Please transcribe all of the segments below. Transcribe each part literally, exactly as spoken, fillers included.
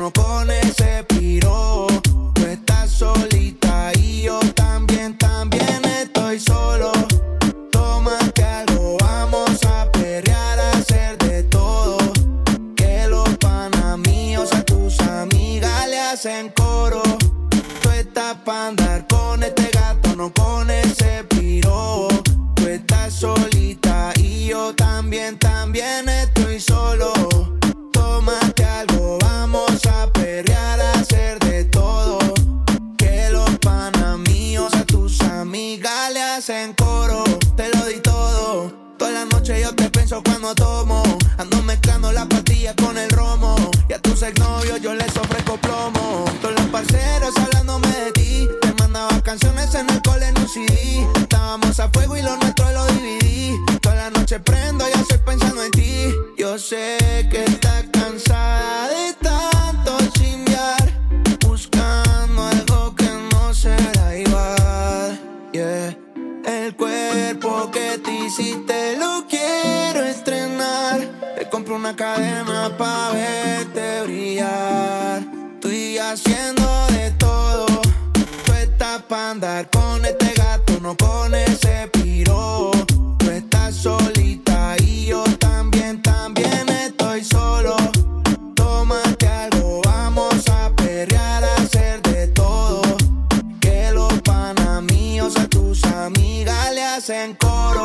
no con ese piro. Tú estás solita y yo también, también estoy solo. Tómate algo, vamos a perrear, a hacer de todo. Que los panas míos a tus amigas le hacen coro. Tú estás pa' andar con este gato, no con ese piro. Tú estás solita y yo también, también estoy solo. Tómate algo, vamos a perrear, a hacer de todo. Que los panas míos a tus amigas le hacen coro. Te lo di todo, toda la noche yo te pienso cuando tomo. Ando mezclando las pastillas con el romo. Y a tus exnovios yo les ofrezco plomo. Todos los parceros hablándome de ti. Te mandaba canciones en el cole en un C D. Estábamos a fuego y lo nuestro lo dividí. Toda la noche prendo y estoy pensando en ti. Yo sé que estás cansada de tanto chimbear, buscando algo que no será igual. Yeah. El cuerpo que te hiciste lo quiero estrenar. Te compro una cadena pa' verte brillar. Estoy haciendo de todo. Tú estás pa' andar con este gato, no con ese piro. Tú estás solita y yo también, también estoy solo. Tómate algo, vamos a perrear, a hacer de todo. Que los panas míos a tus amigas le hacen coro.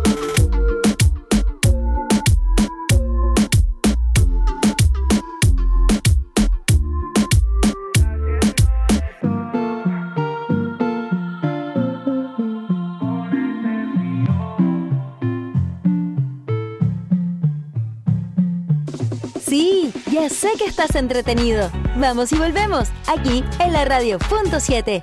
Sí, ya sé que estás entretenido. Vamos y volvemos, aquí en la radio punto siete.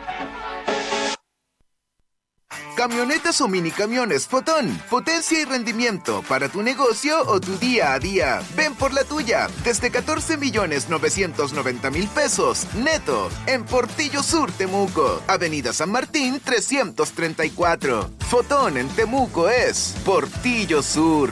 Camionetas o minicamiones Fotón. Potencia y rendimiento para tu negocio o tu día a día. Ven por la tuya. Desde catorce millones novecientos noventa mil pesos. Neto. En Portillo Sur, Temuco. Avenida San Martín trescientos treinta y cuatro. Fotón en Temuco es Portillo Sur.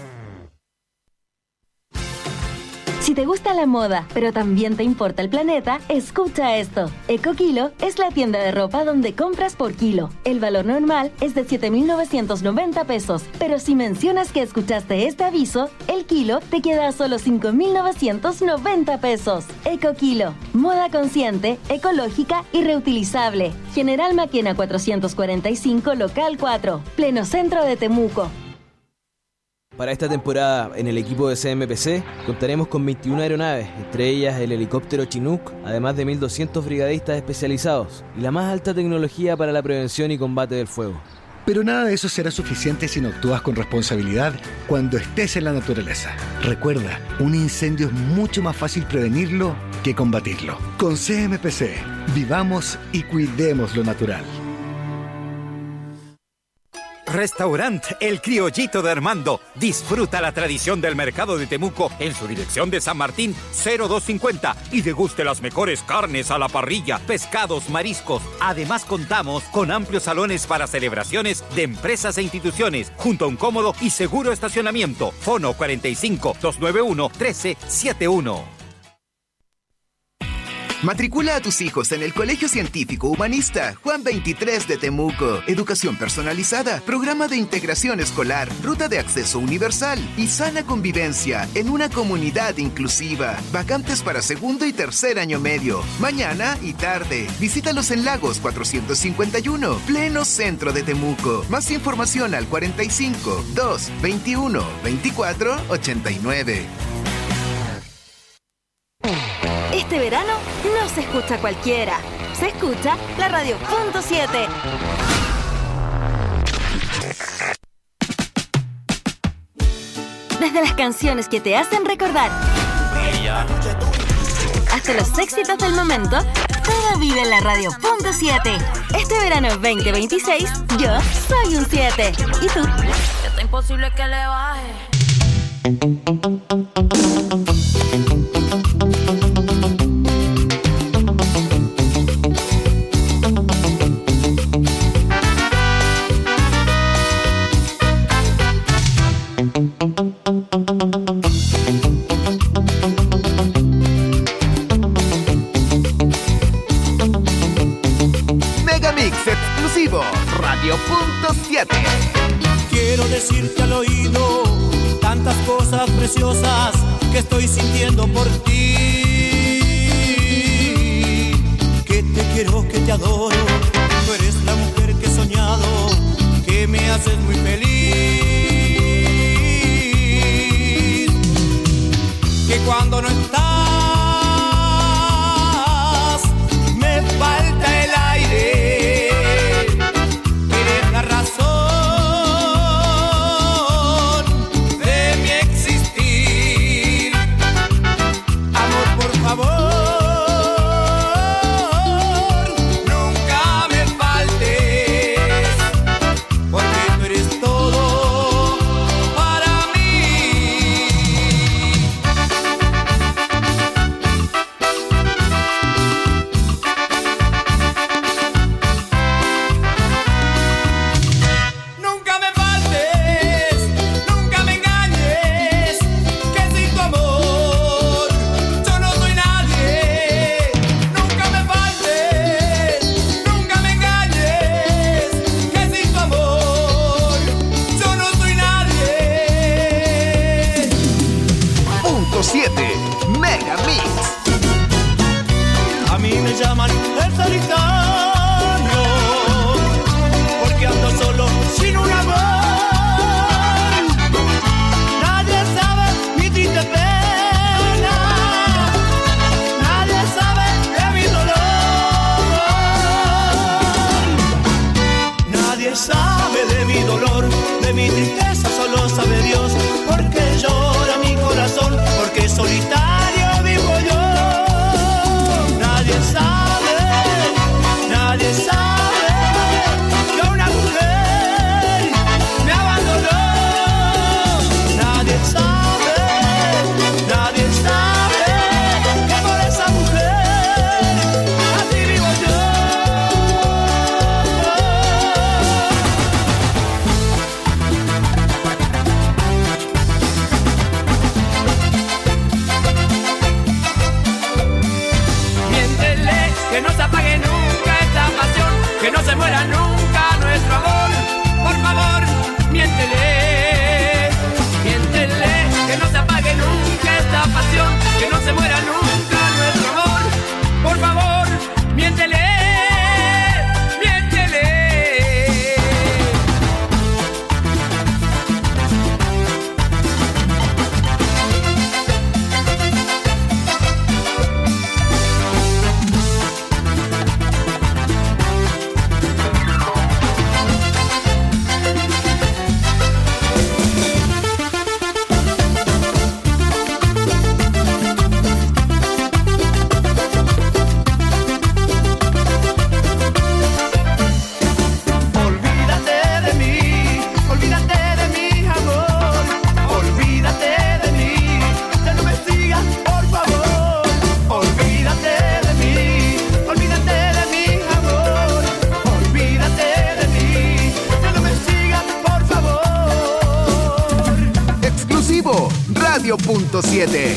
Si te gusta la moda, pero también te importa el planeta, escucha esto. EcoKilo es la tienda de ropa donde compras por kilo. El valor normal es de siete mil novecientos noventa pesos, pero si mencionas que escuchaste este aviso, el kilo te queda a solo cinco mil novecientos noventa pesos. EcoKilo, moda consciente, ecológica y reutilizable. General Maquena cuatrocientos cuarenta y cinco, local cuatro, pleno centro de Temuco. Para esta temporada, en el equipo de C M P C, contaremos con veintiuna aeronaves, entre ellas el helicóptero Chinook, además de mil doscientos brigadistas especializados y la más alta tecnología para la prevención y combate del fuego. Pero nada de eso será suficiente si no actúas con responsabilidad cuando estés en la naturaleza. Recuerda, un incendio es mucho más fácil prevenirlo que combatirlo. Con C M P C, vivamos y cuidemos lo natural. Restaurant El Criollito de Armando. Disfruta la tradición del mercado de Temuco en su dirección de San Martín cero dos cincuenta y deguste las mejores carnes a la parrilla, pescados, mariscos. Además contamos con amplios salones para celebraciones de empresas e instituciones, junto a un cómodo y seguro estacionamiento. Fono cuarenta y cinco, doscientos noventa y uno, trece setenta y uno. Matricula a tus hijos en el Colegio Científico Humanista Juan veintitrés de Temuco. Educación personalizada, programa de integración escolar, ruta de acceso universal y sana convivencia en una comunidad inclusiva. Vacantes para segundo y tercer año medio, mañana y tarde. Visítalos en Lagos cuatrocientos cincuenta y uno, pleno centro de Temuco. Más información al cuarenta y cinco, dos, veintiuno, veinticuatro, ochenta y nueve. Este verano no se escucha cualquiera, se escucha la radio punto siete. Desde las canciones que te hacen recordar hasta los éxitos del momento, todo vive en la radio punto siete. Este verano veinte veintiséis, yo soy un siete. ¿Y tú? Está imposible que le baje. Radio punto siete. Quiero decirte al oído tantas cosas preciosas que estoy sintiendo por ti. Que te quiero, que te adoro. Tú eres la mujer que he soñado, que me haces muy feliz. Que cuando no estás me falta el aire. Eres la razón de mi existir. Amor, por favor, nunca me faltes, porque tú eres todo para mí. Nunca me faltes, nunca me engañes, que sin tu amor yo no soy nadie. Nunca me faltes, nunca me engañes, que sin tu amor yo no soy nadie. Punto siete, Mega Mix. A mí me llaman el solitario, porque ando solo sin un amor. Nadie sabe mi triste pena, nadie sabe de mi dolor. Nadie sabe de mi dolor, de mi tristeza, solo sabe Dios. Porque llora mi corazón, porque solitario vivo yo. Nadie sabe, nadie sabe que una mujer me abandonó. Nadie sabe, nadie sabe que por esa mujer así vivo yo. Miéntele, que no se apague nunca esta pasión, que no se muera nunca nuestro amor. Por favor, miéntele, miéntele, que no se apague nunca esta pasión, que no se muera nunca nuestro amor. Por favor, miéntele, miéntele. Olvídate de mí, olvídate de mi amor, olvídate de mí, ya no me sigas, por favor. Olvídate de mí, olvídate de mi amor, olvídate de mí, ya no me sigas, por favor. Exclusivo, Radio punto siete.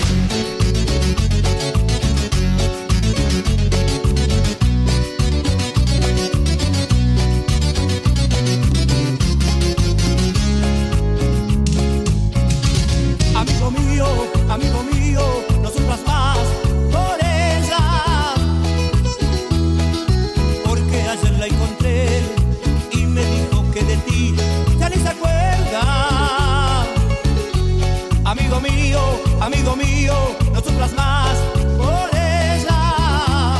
Amigo mío, amigo mío, no sufras más por ella, porque ayer la encontré y me dijo que de ti ya ni se acuerda. Amigo mío, amigo mío, no sufras más por ella,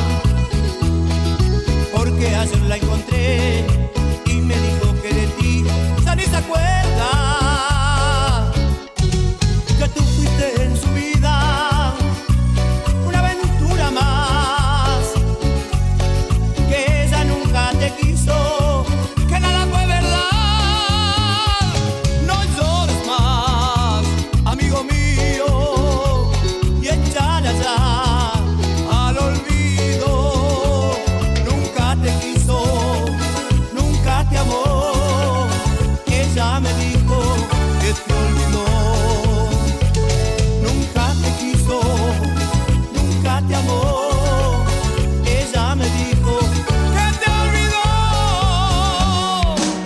porque ayer la encontré y me dijo que de ti ya ni se acuerda. Que tú fuiste en su vida una aventura más, que ella nunca te quiso, que nada fue verdad. No llores más, amigo mío, y échale allá al olvido. Nunca te quiso, nunca te amó. Ella me dijo que te olvidó. Nunca te quiso, nunca te amó. Ella me dijo que te olvidó.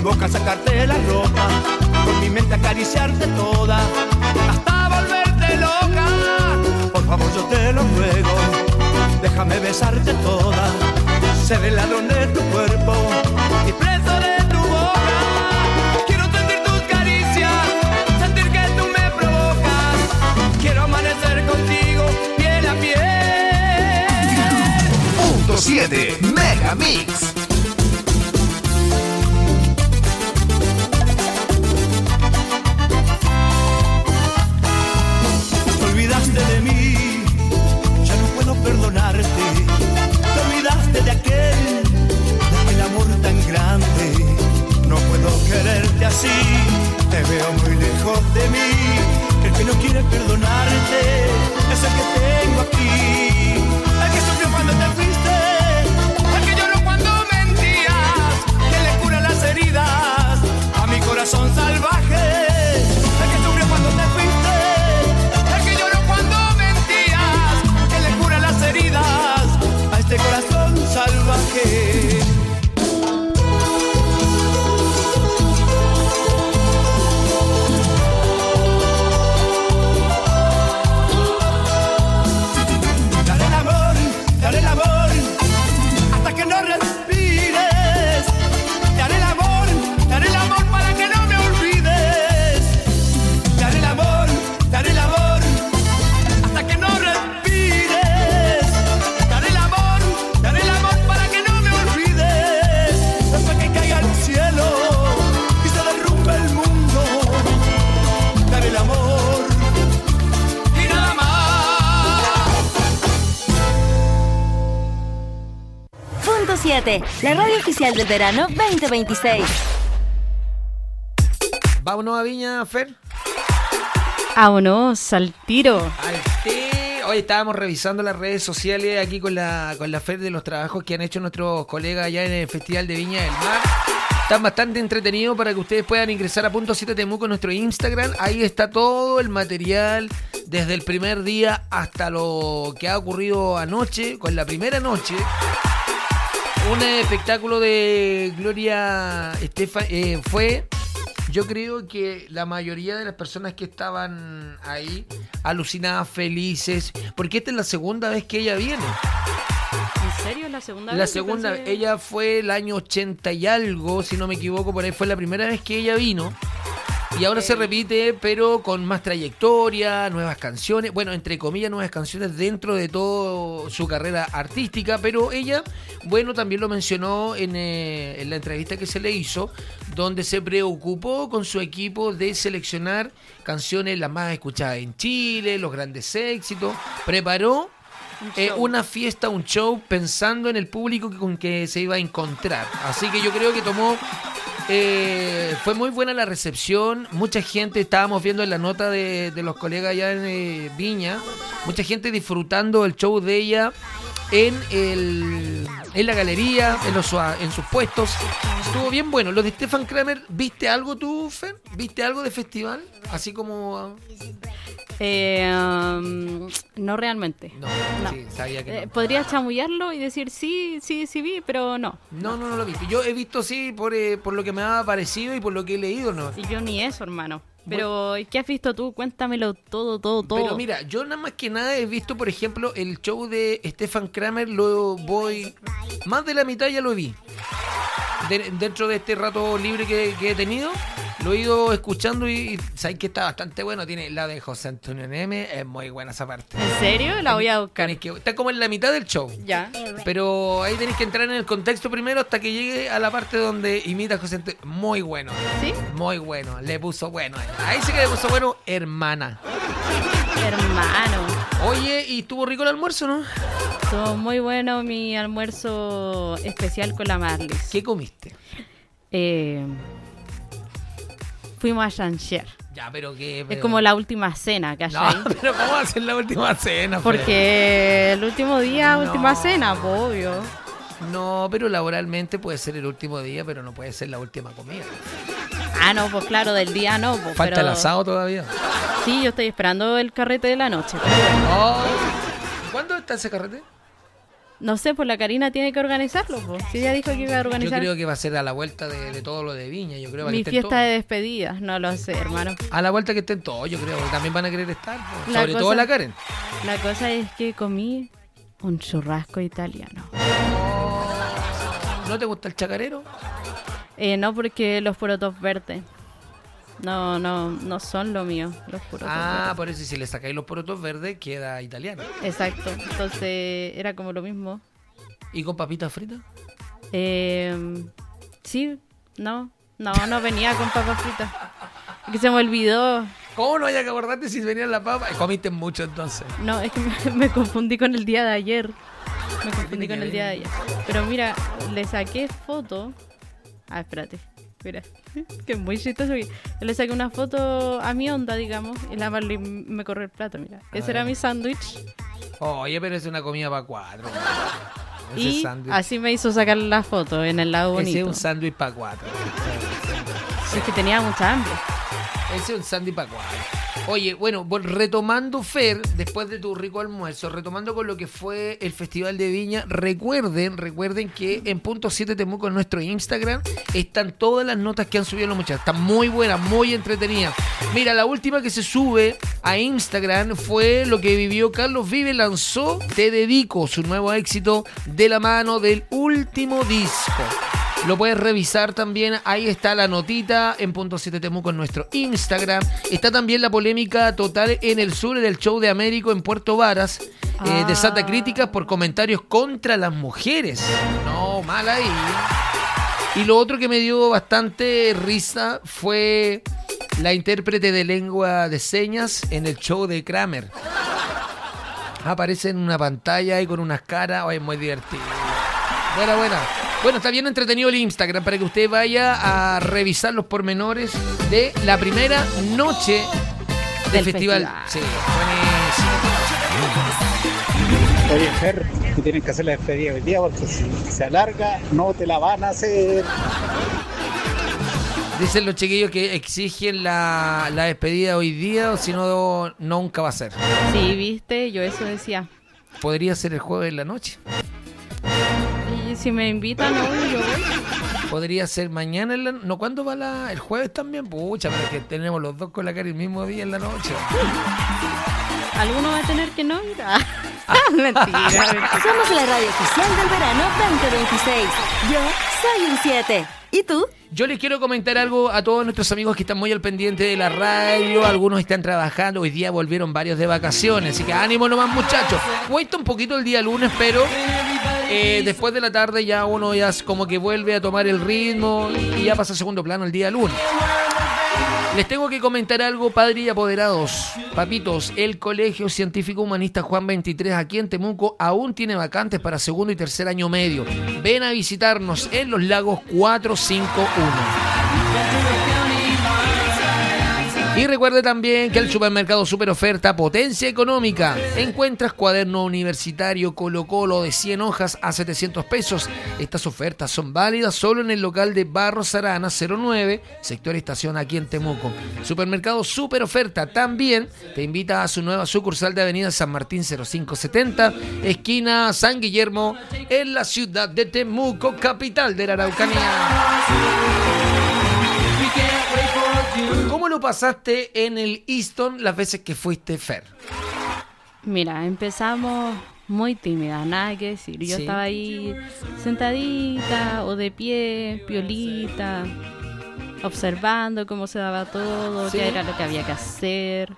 boca sacarte la ropa, con mi mente acariciarte toda, hasta volverte loca. Por favor yo te lo ruego, déjame besarte toda, ser el ladrón de tu cuerpo y preso de tu boca. Quiero sentir tus caricias, sentir que tú me provocas. Quiero amanecer contigo piel a piel. Punto siete Mega Mix. Te olvidaste de mí, ya no puedo perdonarte. Te olvidaste de aquel, de aquel amor tan grande. No puedo quererte así, te veo muy lejos de mí. El que no quiere perdonarte es el que tengo aquí. El que sufrió cuando te fuiste, el que lloró cuando mentías, que le cura las heridas a mi corazón salvaje. El que sufrió cuando te fuiste, el que lloró cuando mentías, que le cura las heridas a este corazón salvaje. Daré el amor, daré el amor, hasta que no respires. Daré el amor, daré el amor para que no me olvides. Daré el amor, daré el amor, hasta que no respires. Daré el amor, daré el amor para que no me olvides. Hasta que caiga el cielo y se derrumbe el mundo. Daré el amor y nada más. Punto siete, la radio oficial del verano veinte veintiséis. Vámonos a Viña, Fer. Vámonos al tiro. Al té. Hoy estábamos revisando las redes sociales aquí con la, con la Fer de los trabajos que han hecho nuestros colegas allá en el Festival de Viña del Mar. Están bastante entretenidos para que ustedes puedan ingresar a Punto siete Temuco en nuestro Instagram. Ahí está todo el material desde el primer día hasta lo que ha ocurrido anoche, con la primera noche. Un espectáculo de Gloria Estefan eh, fue, yo creo que la mayoría de las personas que estaban ahí alucinadas, felices, porque esta es la segunda vez que ella viene. ¿En serio es la segunda vez? La Yo segunda, pensé- ella fue el año ochenta y algo, si no me equivoco, por ahí fue la primera vez que ella vino. Y ahora se repite, pero con más trayectoria, nuevas canciones, bueno, entre comillas, nuevas canciones dentro de toda su carrera artística, pero ella, bueno, también lo mencionó en, eh, en la entrevista que se le hizo, donde se preocupó con su equipo de seleccionar canciones las más escuchadas en Chile, los grandes éxitos, preparó eh, una fiesta, un show, pensando en el público que, con que se iba a encontrar. Así que yo creo que tomó... Eh, fue muy buena la recepción, mucha gente, estábamos viendo en la nota de, de los colegas allá en eh, Viña, mucha gente disfrutando el show de ella en el en la galería, en, los, en sus puestos. Estuvo bien bueno. Los de Stefan Kramer, ¿viste algo tú, Fer? ¿Viste algo de festival? Así como... Eh, um, no realmente. No, No. sí, sabía que Eh, no. podría chamullarlo y decir sí, sí, sí vi, pero no. No, no, no lo vi. Yo he visto sí por, eh, por lo que me ha parecido y por lo que he leído, ¿no? Y yo ni eso, hermano. Pero, ¿qué has visto tú? Cuéntamelo todo, todo, todo. Pero mira, yo nada más que nada he visto, por ejemplo, el show de Stefan Kramer, lo voy... Más de la mitad ya lo vi. De- dentro de este rato libre que, que he tenido, lo he ido escuchando y, y sabes que está bastante bueno. Tiene la de José Antonio Neme, es muy buena esa parte. ¿En serio? La voy a buscar. Tenéis que- está como en la mitad del show. Ya. Pero ahí tenéis que entrar en el contexto primero hasta que llegue a la parte donde imita a José Antonio. Muy bueno. ¿Sí? Muy bueno. Le puso bueno. Ahí sí que le puso bueno, hermana. Hermano. Oye, ¿y estuvo rico el almuerzo, no? Estuvo muy bueno mi almuerzo especial con la Marlis. ¿Qué comiste? Eh, fuimos a Chancher. Ya, pero que... Es como la última cena, ¿cachai? No, pero ¿cómo va a ser la última cena? Fer? Porque el último día, No. última cena, po, obvio. No, pero laboralmente puede ser el último día, pero no puede ser la última comida. Ah, no, pues claro, del día no. Pues, Falta pero... el asado todavía. Sí, yo estoy esperando el carrete de la noche. Pero bueno. Oh, ¿cuándo está ese carrete? No sé, pues la Karina tiene que organizarlo, pues. Si ella dijo que iba a organizar. Yo creo que va a ser a la vuelta de, de todo lo de Viña, yo creo. Mi que fiesta todo. de despedida, no lo sé, hermano. A la vuelta que estén todos, yo creo. También van a querer estar, pues. La Sobre cosa- todo la Karen. La cosa es que comí un churrasco italiano. ¿No te gusta el chacarero? Eh, no, porque los porotos verdes. No, no, no son lo mío, los porotos Ah, verdes. por eso si le sacáis los porotos verdes, queda italiano. Exacto, entonces era como lo mismo. ¿Y con papitas fritas? Eh, sí, no, no, no venía con papas fritas. Es que se me olvidó. ¿Cómo no haya que acordarte si venían las papas? Comiste mucho entonces. No, es que me, me confundí con el día de ayer. Me confundí con el día de ayer. Pero mira, le saqué foto. Ah, espérate. Mira, que muy chistoso. Yo le saqué una foto a mi onda, digamos, y la Marley me corrió el plato, mira. Ese ver. era mi sándwich. Oye, pero es una comida para cuatro. Ese Y sándwich. así me hizo sacar la foto en el lado bonito. Ese es un sándwich para cuatro. Es que tenía mucha hambre. Ese es un sándwich para cuatro. Oye, bueno, vol- retomando, Fer, después de tu rico almuerzo, retomando con lo que fue el Festival de Viña, recuerden, recuerden que en punto siete Temuco, en nuestro Instagram, están todas las notas que han subido los muchachos. Están muy buenas, muy entretenidas. Mira, la última que se sube a Instagram fue lo que vivió Carlos Vive, lanzó Te Dedico, su nuevo éxito de la mano del último disco. Lo puedes revisar también, ahí está la notita en punto siete Temuco en nuestro Instagram. Está también la polémica total en el sur del show de Américo en Puerto Varas. Ah. Eh, desata críticas por comentarios contra las mujeres. No, mal ahí. Y lo otro que me dio bastante risa fue la intérprete de lengua de señas en el show de Kramer. Aparece en una pantalla y con unas caras, oh, es muy divertido. Buena, buena. Bueno, está bien entretenido el Instagram para que usted vaya a revisar los pormenores de la primera noche del, Del festival. festival. Sí, buenísimo. Oye, Fer, tú tienes que hacer la despedida hoy día porque si se alarga no te la van a hacer. Dicen los chiquillos que exigen la, la despedida hoy día o si no, nunca va a ser. Sí, viste, yo eso decía. Podría ser el jueves en la noche. Y si me invitan hoy, yo voy. Podría ser mañana en la no, ¿cuándo va la, el jueves también? Pucha, pero es que tenemos los dos con la cara el mismo día en la noche. ¿Alguno va a tener que no ir? Ah, mentira, mentira. Somos la radio oficial del verano veinte veintiséis. Yo soy un siete. ¿Y tú? Yo les quiero comentar algo a todos nuestros amigos que están muy al pendiente de la radio. Algunos están trabajando. Hoy día volvieron varios de vacaciones. Así que ánimo nomás, muchachos. Cuesta un poquito el día lunes, pero eh, después de la tarde ya uno ya es como que vuelve a tomar el ritmo y ya pasa a segundo plano el día lunes. Les tengo que comentar algo, padre y apoderados. Papitos, el Colegio Científico Humanista Juan veintitrés aquí en Temuco aún tiene vacantes para segundo y tercer año medio. Ven a visitarnos en Los Lagos cuatrocientos cincuenta y uno. Y recuerde también que el supermercado Super Oferta Potencia Económica encuentras cuaderno universitario Colo Colo de cien hojas a setecientos pesos. Estas ofertas son válidas solo en el local de Barros Arana cero nueve, sector estación aquí en Temuco. Supermercado Super Oferta también te invita a su nueva sucursal de Avenida San Martín cero cinco setenta, esquina San Guillermo, en la ciudad de Temuco, capital de la Araucanía. ¿Cómo lo pasaste en el Easton las veces que fuiste, Fer? Mira, empezamos muy tímida, nada que decir. Yo Sí. estaba ahí sentadita o de pie, piolita, observando cómo se daba todo, Sí. qué era lo que había que hacer.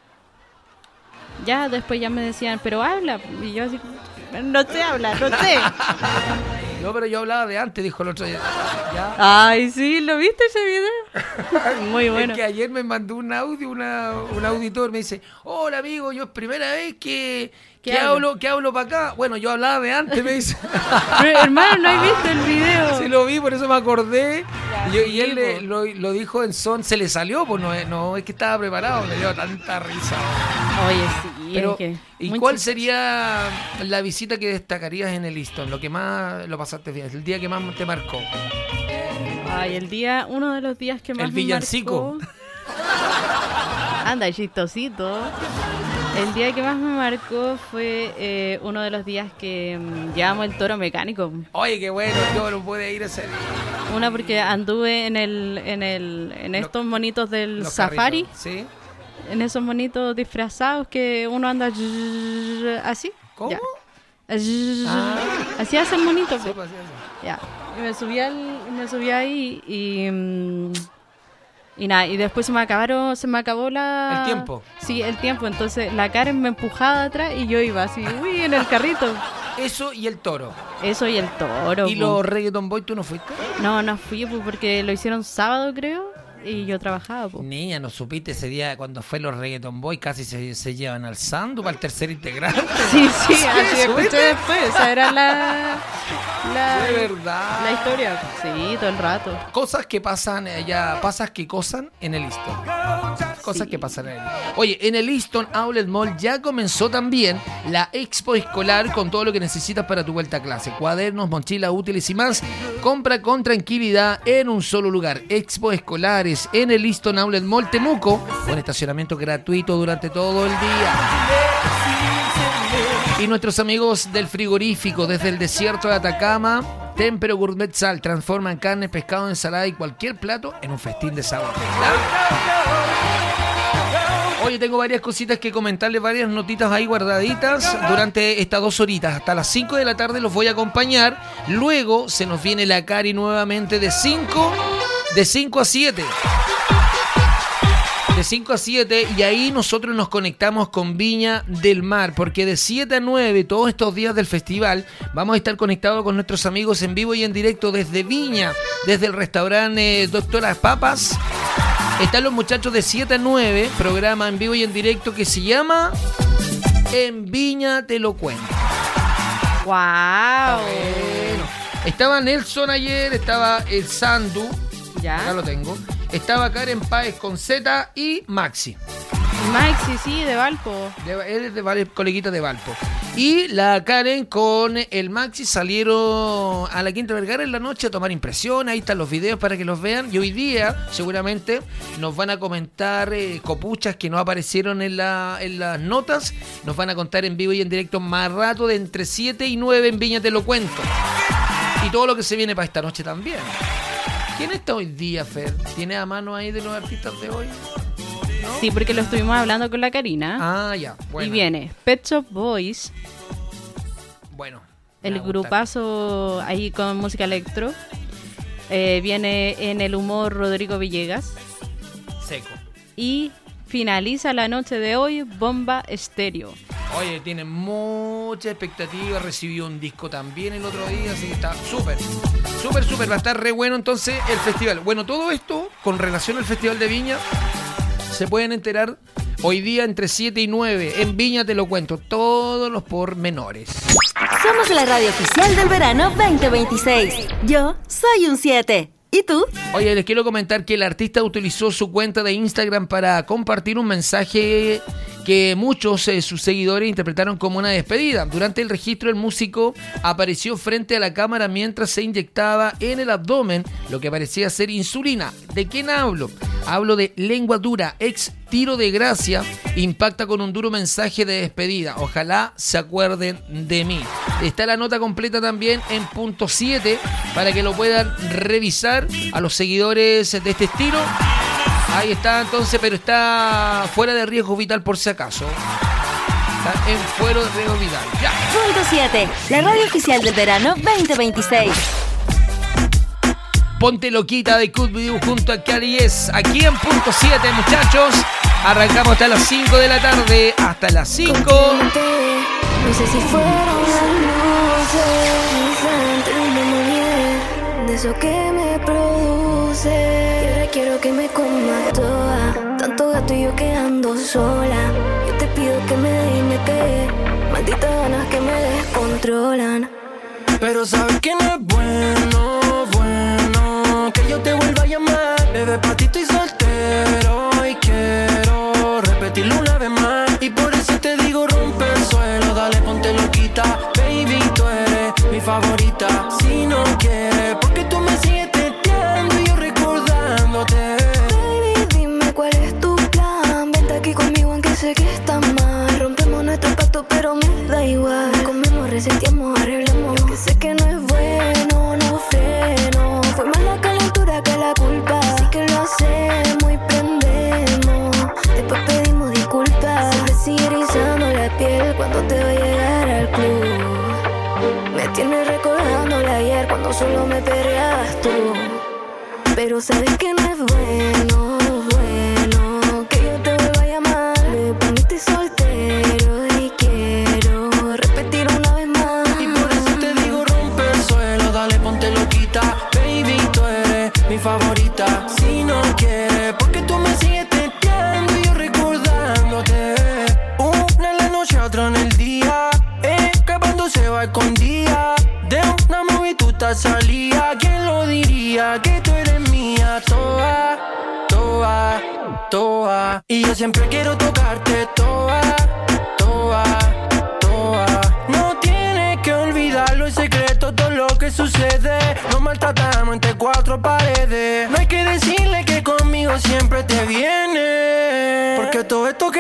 Ya después ya me decían, pero habla. Y yo así, no sé hablar, no sé. No, pero yo hablaba de antes, dijo el otro día. ¿Ya? Ay, sí, ¿lo viste ese video? Muy bueno. Es que ayer me mandó un audio, una, un auditor, me dice, hola amigo, yo es primera vez que, ¿Qué que hablo? hablo, que hablo para acá. Bueno, yo hablaba de antes, me dice. Pero, hermano, no he visto el video. Sí lo vi, por eso me acordé. Y, yo- y sí, él le- po. lo, lo dijo en son, se le salió, pues no, es- no es que estaba preparado, me dio tanta risa. Oye, sí, Pero, es que ¿y muy cuál chistoso. sería la visita que destacarías en el Easton? Lo que más lo pasaste bien, el día que más te marcó. Ay, el día, uno de los días que más El me villancico. marcó. Anda, chistosito. El día que más me marcó fue eh, uno de los días que um, llevamos el toro mecánico. Oye, qué bueno, yo no pude ir ese día. Una porque anduve en el, en el, en estos monitos del safari. Carritos, ¿sí? En esos monitos disfrazados que uno anda así. ¿Cómo? Ya. Ah. Así hace el monito. Sí, pues, así hace. Ya. Y me subí al, me subí ahí y um, y nada, y después se me acabaron, se me acabó la... ¿El tiempo? Sí, el tiempo. Entonces la Karen me empujaba atrás y yo iba así, uy, en el carrito. Eso y el toro. Eso y el toro. ¿Y po. los Reggaeton Boy tú no fuiste? No, no fui pues, porque lo hicieron sábado, creo, y yo trabajaba. Po. Niña, ¿no supiste ese día cuando fue los Reggaeton Boy? Casi se, se llevan al Sandu para el tercer integrante. Sí, sí, así escuché después. Esa era la... La, de verdad. La historia. Sí, todo el rato. Cosas que pasan allá, pasas que cosan en el Easton. Cosas sí. que pasan en el Oye, en el Easton Outlet Mall ya comenzó también la expo escolar con todo lo que necesitas para tu vuelta a clase. Cuadernos, mochilas, útiles y más. Compra con tranquilidad en un solo lugar. Expo escolares en el Easton Outlet Mall Temuco, con estacionamiento gratuito durante todo el día. Y nuestros amigos del frigorífico desde el desierto de Atacama, Tempero Gourmet Sal, transforman carne, pescado, ensalada y cualquier plato en un festín de sabor. Oye, tengo varias cositas que comentarles, varias notitas ahí guardaditas durante estas dos horitas. Hasta las cinco de la tarde los voy a acompañar. Luego se nos viene la Cari nuevamente de cinco, de cinco a siete. De cinco a siete, y ahí nosotros nos conectamos con Viña del Mar, porque de siete a nueve, todos estos días del festival, vamos a estar conectados con nuestros amigos en vivo y en directo desde Viña, desde el restaurante Doctoras Papas. Están los muchachos de siete a nueve, programa en vivo y en directo que se llama En Viña Te Lo Cuento. ¡Wow! Bueno. Estaba Nelson ayer, estaba el Sandu, ya acá lo tengo. Estaba Karen Páez con Z y Maxi. Maxi, sí, de Valpo. De, él es de Val, coleguita de Valpo. Y la Karen con el Maxi salieron a la Quinta Vergara en la noche a tomar impresión. Ahí están los videos para que los vean. Y hoy día seguramente nos van a comentar eh, copuchas que no aparecieron en, la, en las notas. Nos van a contar en vivo y en directo más rato de entre siete y nueve en Viña Te Lo Cuento. Y todo lo que se viene para esta noche también. ¿Quién está hoy día, Fer? ¿Tiene a mano ahí de los artistas de hoy? ¿No? Sí, porque lo estuvimos hablando con la Karina. Ah, ya. Bueno. Y viene Pet Shop Boys. Bueno. El grupazo ahí con música electro. Eh, viene en el humor Rodrigo Villegas. Seco. Y finaliza la noche de hoy Bomba Estéreo. Oye, tiene mucha expectativa. Recibió un disco también el otro día, así que está súper, súper, súper. Va a estar re bueno entonces el festival. Bueno, todo esto con relación al Festival de Viña se pueden enterar hoy día entre siete y nueve. En Viña Te Lo Cuento, todos los pormenores. Somos la radio oficial del verano veinte veintiséis. Yo soy un siete. ¿Y tú? Oye, les quiero comentar que el artista utilizó su cuenta de Instagram para compartir un mensaje que muchos de eh, sus seguidores interpretaron como una despedida. Durante el registro, el músico apareció frente a la cámara mientras se inyectaba en el abdomen lo que parecía ser insulina. ¿De quién hablo? Hablo de Lengua Dura, ex Tiro de Gracia, impacta con un duro mensaje de despedida. Ojalá se acuerden de mí. Está la nota completa también en punto siete para que lo puedan revisar a los seguidores de este estilo. Ahí está entonces, pero está fuera de riesgo vital por si acaso. Está en fuera de riesgo vital. Ya. Punto siete, la radio oficial del verano veinte veintiséis. Ponte Loquita de Cool Video junto a Cali Es. Aquí en punto siete, muchachos. Arrancamos hasta las cinco de la tarde. Hasta las cinco. No sé si fueron las luces antes de morir, de eso que me produce. Y ahora quiero que me coma toda. Tanto gato y yo quedando sola. Yo te pido que me dé y me pegue. Malditas ganas que me descontrolan. Pero sabes que no es bueno, bueno que yo te vuelva a llamar. Bebé, pa' ti estoy soltero y quiero repetirlo una vez más. Y por eso te digo rompe el suelo, dale ponte loquita. Baby, tú eres mi favorita. Si no quieres, porque tú me sigues teteando y yo recordándote. Baby, dime cuál es tu plan. Vente aquí conmigo aunque sé que está mal. no solo me perreas tú. Pero sabes que no es bueno, bueno que yo te vuelva a llamar. Me poniste soltero y quiero repetir una vez más. Y por eso te digo rompe el suelo, dale ponte loquita. Baby, tú eres mi favorita. Si no quieres, porque tú me sigues testeando y yo recordándote. Una en la noche, otra en el día, escapándose va escondida. De una movie tú te salía. ¿Quién lo diría? Que tú eres mía. Toa, toa, toa. Y yo siempre quiero tocarte. Toa, toa, toa. No tienes que olvidarlo, el secreto, todo lo que sucede. Nos maltratamos entre cuatro paredes. No hay que decirle que conmigo siempre te viene.